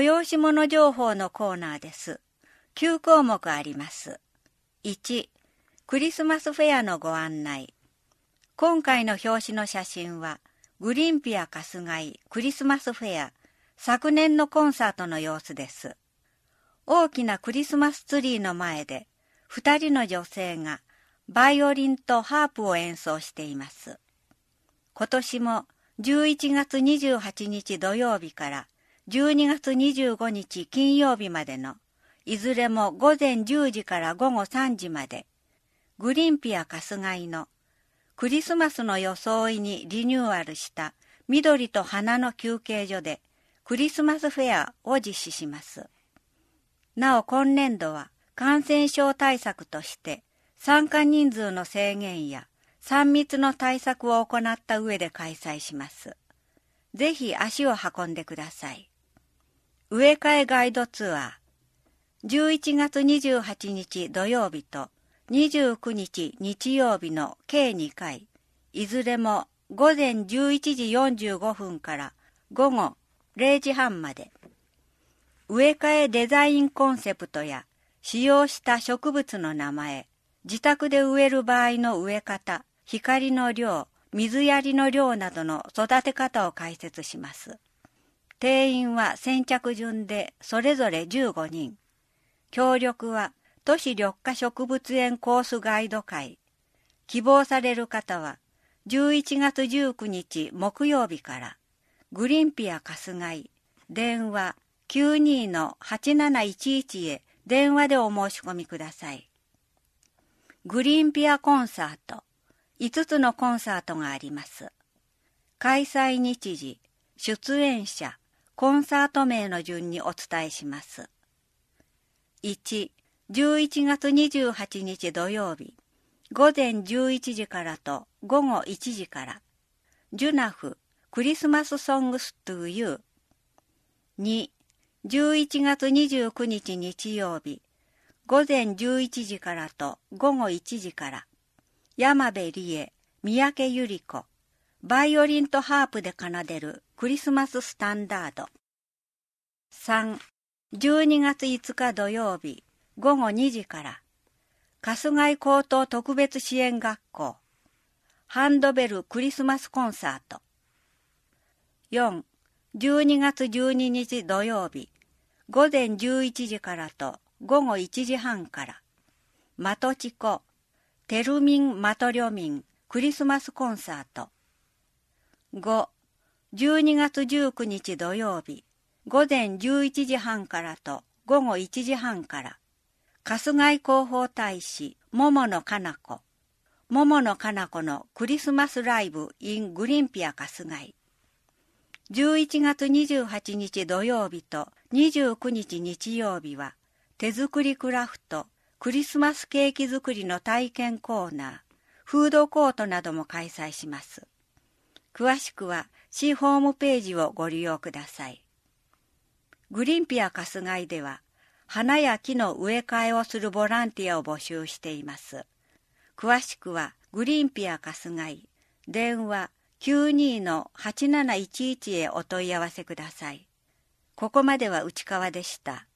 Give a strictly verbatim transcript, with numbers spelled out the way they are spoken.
催し物情報のコーナーです。きゅうこうもくあります。いち、クリスマスフェアのご案内。今回の表紙の写真は、グリンピア春日井クリスマスフェア、昨年のコンサートの様子です。大きなクリスマスツリーの前で、二人の女性がバイオリンとハープを演奏しています。今年もじゅういちがつにじゅうはちにち土曜日からじゅうにがつにじゅうごにち金曜日までのいずれもごぜんじゅうじからごごさんじまで、グリンピア春日井のクリスマスの装いにリニューアルした緑と花の休憩所でクリスマスフェアを実施します。なお今年度は感染症対策として参加人数の制限やさん密の対策を行った上で開催します。ぜひ足を運んでください。植え替えガイドツアー。じゅういちがつにじゅうはちにち土曜日とにじゅうくにち日曜日の計にかい、いずれもごぜんじゅういちじよんじゅうごふんからごごれいじはんまで。植え替えデザインコンセプトや使用した植物の名前、自宅で植える場合の植え方、光の量、水やりの量などの育て方を解説します。定員は先着順でそれぞれじゅうごにん。協力は都市緑化植物園コースガイド会。希望される方はじゅういちがつじゅうくにち木曜日からグリンピア春日井電話 きゅうにーのはちなないちいち へ電話でお申し込みください。グリンピアコンサートいつつのコンサートがあります。開催日時、出演者、コンサート名の順にお伝えします。いち、じゅういちがつにじゅうはちにち土曜日、ごぜんじゅういちじからとごごいちじから、ジュナフクリスマスソングストゥーユー。に、じゅういちがつにじゅうくにち日曜日、ごぜんじゅういちじからとごごいちじから、山部理恵、三宅百合子、バイオリンとハープで奏でるクリスマススタンダード。さん、じゅうにがついつか土曜日、ごごにじから、春日井高等特別支援学校、ハンドベルクリスマスコンサート。よん、じゅうにがつじゅうににち土曜日、ごぜんじゅういちじからとごごいちじはんから、マトチコ、テルミン・マトリョミンクリスマスコンサート。ご、じゅうにがつじゅうくにち土曜日、ごぜんじゅういちじはんからとごごいちじはんから、春日井広報大使、桃野かな子、桃野かな子のクリスマスライブ in グリンピア春日井。じゅういちがつにじゅうはちにち土曜日とにじゅうくにち日曜日は、手作りクラフト、クリスマスケーキ作りの体験コーナー、フードコートなども開催します。詳しくは市ホームページをご利用ください。グリンピア春日井では、花や木の植え替えをするボランティアを募集しています。詳しくはグリンピア春日井、電話 きゅうにーのはちなないちいち へお問い合わせください。ここまでは内川でした。